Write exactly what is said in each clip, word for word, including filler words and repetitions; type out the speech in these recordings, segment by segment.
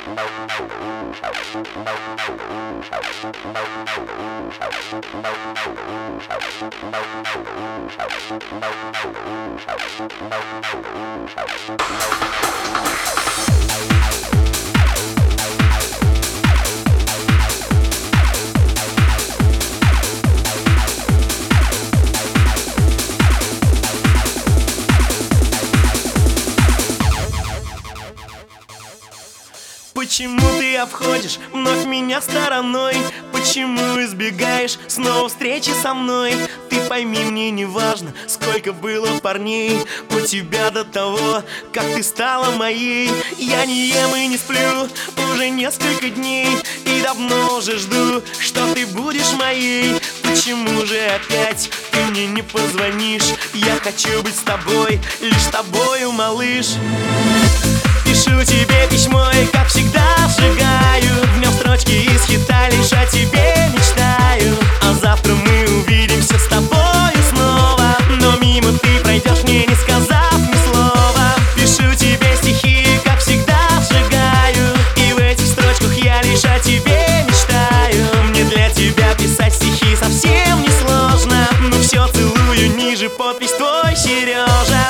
Почему ты обходишь вновь меня стороной? Почему избегаешь снова встречи со мной? Ты пойми, мне не важно, сколько было парней у тебя до того, как ты стала моей. Я не ем и не сплю уже несколько дней, и давно уже жду, что ты будешь моей. Почему же опять ты мне не позвонишь? Я хочу быть с тобой, лишь с тобою, малыш. Пишу тебе письмо и, как всегда, сжигаю в нем строчки из хита, лишь о тебе мечтаю. А завтра мы увидимся с тобою снова, но мимо ты пройдешь, мне не сказав ни слова. Пишу тебе стихи и, как всегда, сжигаю, и в этих строчках я лишь о тебе мечтаю. Мне для тебя писать стихи совсем не сложно, но все целую ниже, подпись твой, Сережа.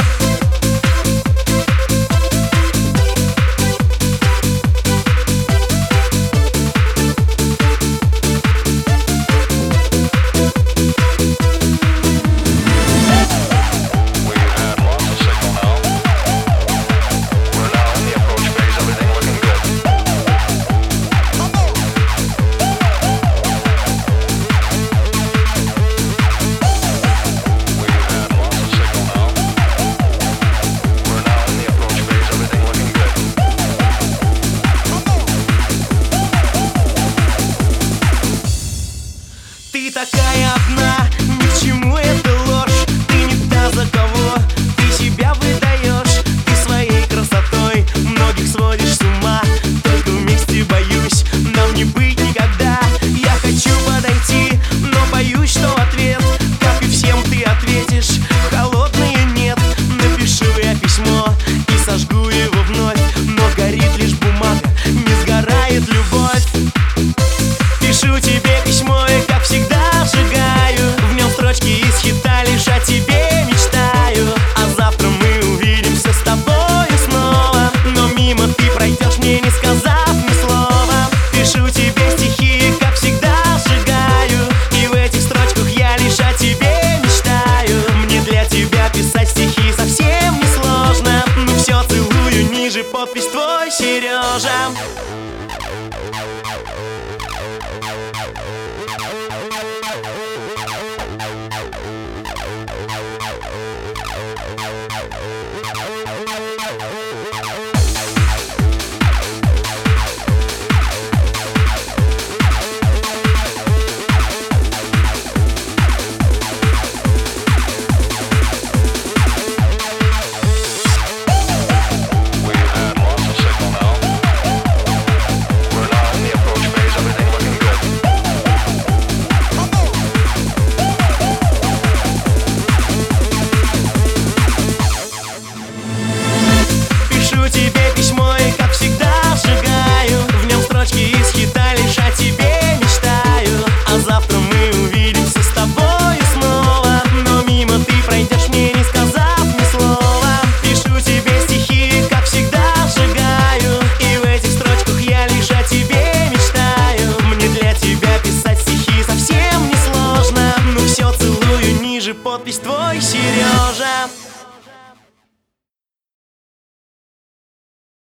Ты такая одна, ни к чему эта ложь. Ты не та, за кого ты себя выдаешь. Ты своей красотой многих сводишь с ума. Только вместе, боюсь, нам не быть никогда. Я хочу подойти, но боюсь, что в ответ, как и всем, ты ответишь холодное нет. Напишу я письмо и сожгу его вновь, но горит лишь бумага, не сгорает любовь. Пишу тебе письмо и, как всегда, сжигаю в нем строчки из хита, лишь о тебе мечтаю. А завтра мы увидимся с тобою снова, но мимо ты пройдешь, мне не сказав ни слова. Пишу тебе стихи и, как всегда, сжигаю, и в этих строчках я лишь о тебе мечтаю. Мне для тебя писать стихи совсем не сложно, но все целую ниже, подпись твой, Сережа. Подпись твой, Сережа.